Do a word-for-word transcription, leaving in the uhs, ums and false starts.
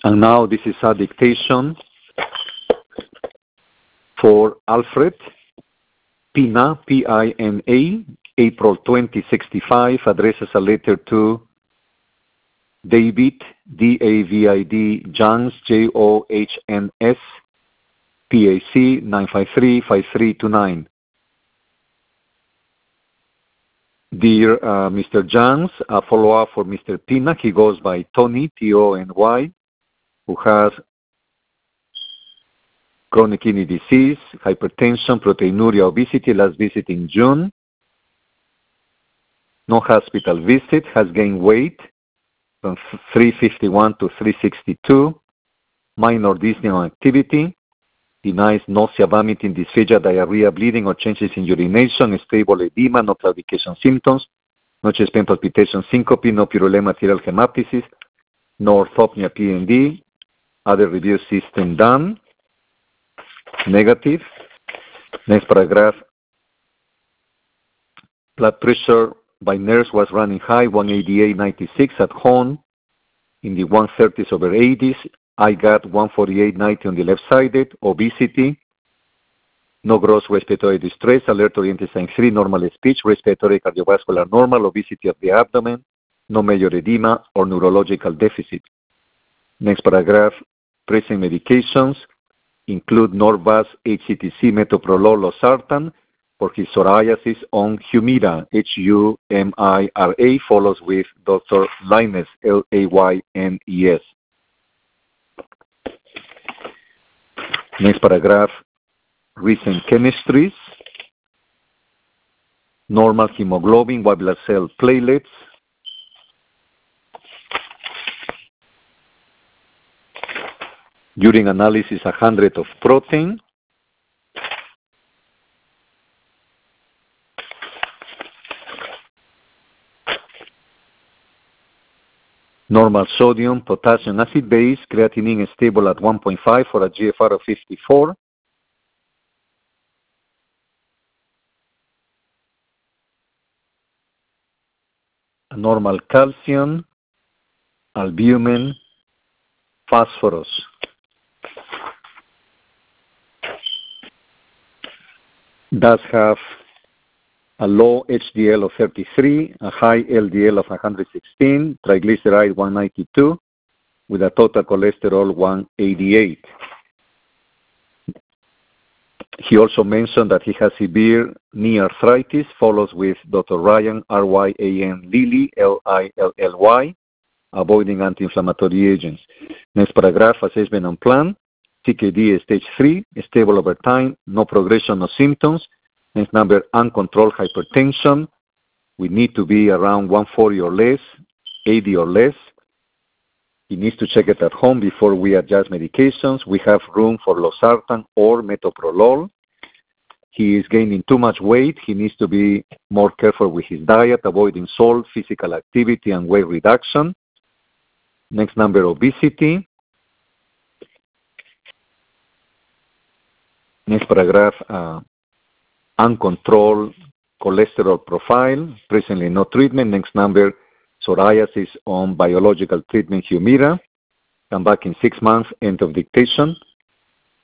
And now this is a dictation for Alfred Pina, P I N A, April twentieth, sixty-five, addresses a letter to David, D A V I D, Johns, J O H N S, P A C nine five three, five three two nine. Dear uh, Mister Johns, a follow-up for Mister Pina. He goes by Tony, T O N Y, who has chronic kidney disease, hypertension, proteinuria, obesity, last visit in June. No hospital visit, has gained weight from three fifty-one to three sixty-two, minor dyspnea activity, denies nausea, vomiting, dysphagia, diarrhea, bleeding, or changes in urination, stable edema, no claudication symptoms, no chest pain, palpitation, syncope, no purulent material hemoptysis, no orthopnea, P N D, other review system done, negative. Next paragraph, blood pressure by nurse was running high, one eighty-eight ninety-six at home, in the one thirties over eighties. I got one forty-eight ninety on the left-sided, obesity, no gross respiratory distress, alert oriented sign three, normal speech, respiratory cardiovascular normal, obesity of the abdomen, no major edema or neurological deficit. Next paragraph, present medications include Norvasc, H C T C, metoprolol, losartan for his psoriasis on Humira, H U M I R A, follows with Doctor Laynez, L A Y N E S. Next paragraph, recent chemistries, normal hemoglobin, white blood cell platelets, urine analysis one hundred of protein, normal sodium, potassium, acid base, creatinine is stable at one point five for a G F R of fifty-four. A normal calcium, albumin, phosphorus. Does have a low H D L of thirty-three, a high L D L of one hundred sixteen, triglyceride one ninety-two, with a total cholesterol one eighty-eight. He also mentioned that he has severe knee arthritis, follows with Doctor Ryan, R Y A N, Lilly, L I L L Y, avoiding anti-inflammatory agents. Next paragraph, assessment and plan. C K D is stage three, stable over time, no progression, no symptoms. Next number, uncontrolled hypertension. We need to be around one forty or less, eighty or less. He needs to check it at home before we adjust medications. We have room for losartan or metoprolol. He is gaining too much weight. He needs to be more careful with his diet, avoiding salt, physical activity, and weight reduction. Next number, obesity. Next paragraph, uh, uncontrolled cholesterol profile, presently no treatment. Next number, psoriasis on biological treatment, Humira. Come back in six months, end of dictation.